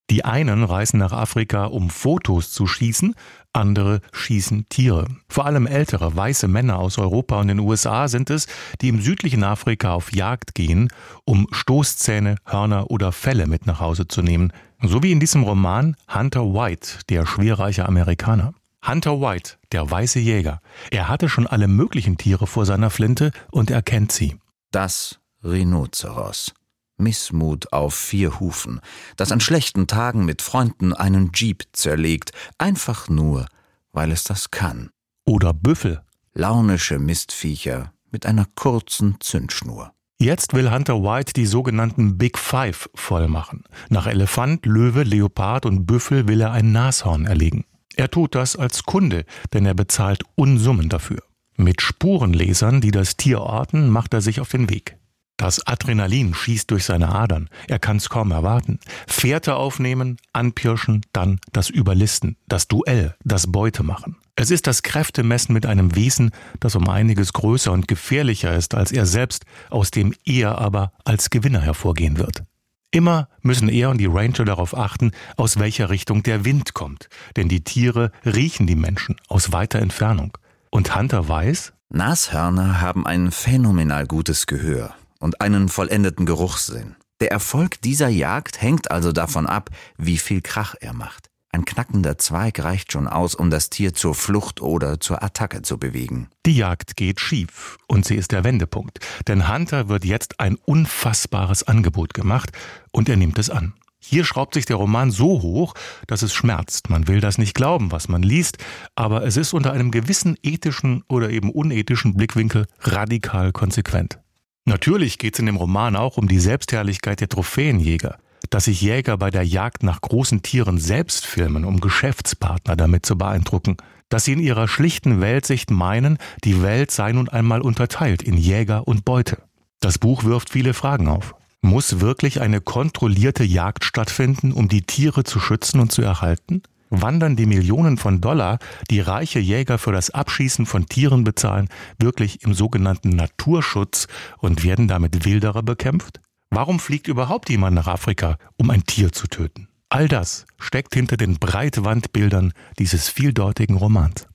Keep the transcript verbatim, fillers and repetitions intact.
Die einen reisen nach Afrika, um Fotos zu schießen, andere schießen Tiere. Vor allem ältere, weiße Männer aus Europa und den U S A sind es, die im südlichen Afrika auf Jagd gehen, um Stoßzähne, Hörner oder Felle mit nach Hause zu nehmen. So wie in diesem Roman Hunter White, der schwerreiche Amerikaner. Hunter White, der weiße Jäger. Er hatte schon alle möglichen Tiere vor seiner Flinte und er kennt sie. Das Rhinozeros. Missmut auf vier Hufen, das an schlechten Tagen mit Freunden einen Jeep zerlegt, einfach nur, weil es das kann. Oder Büffel. Launische Mistviecher mit einer kurzen Zündschnur. Jetzt will Hunter White die sogenannten Big Five vollmachen. Nach Elefant, Löwe, Leopard und Büffel will er ein Nashorn erlegen. Er tut das als Kunde, denn er bezahlt Unsummen dafür. Mit Spurenlesern, die das Tier orten, macht er sich auf den Weg. Das Adrenalin schießt durch seine Adern. Er kann es kaum erwarten. Fährte aufnehmen, anpirschen, dann das Überlisten, das Duell, das Beutemachen. Es ist das Kräftemessen mit einem Wesen, das um einiges größer und gefährlicher ist als er selbst, aus dem er aber als Gewinner hervorgehen wird. Immer müssen er und die Ranger darauf achten, aus welcher Richtung der Wind kommt. Denn die Tiere riechen die Menschen aus weiter Entfernung. Und Hunter weiß, Nashörner haben ein phänomenal gutes Gehör und einen vollendeten Geruchssinn. Der Erfolg dieser Jagd hängt also davon ab, wie viel Krach er macht. Ein knackender Zweig reicht schon aus, um das Tier zur Flucht oder zur Attacke zu bewegen. Die Jagd geht schief und sie ist der Wendepunkt. Denn Hunter wird jetzt ein unfassbares Angebot gemacht und er nimmt es an. Hier schraubt sich der Roman so hoch, dass es schmerzt. Man will das nicht glauben, was man liest, aber es ist unter einem gewissen ethischen oder eben unethischen Blickwinkel radikal konsequent. Natürlich geht es in dem Roman auch um die Selbstherrlichkeit der Trophäenjäger. Dass sich Jäger bei der Jagd nach großen Tieren selbst filmen, um Geschäftspartner damit zu beeindrucken. Dass sie in ihrer schlichten Weltsicht meinen, die Welt sei nun einmal unterteilt in Jäger und Beute. Das Buch wirft viele Fragen auf. Muss wirklich eine kontrollierte Jagd stattfinden, um die Tiere zu schützen und zu erhalten? Wandern die Millionen von Dollar, die reiche Jäger für das Abschießen von Tieren bezahlen, wirklich im sogenannten Naturschutz und werden damit Wilderer bekämpft? Warum fliegt überhaupt jemand nach Afrika, um ein Tier zu töten? All das steckt hinter den Breitwandbildern dieses vieldeutigen Romans.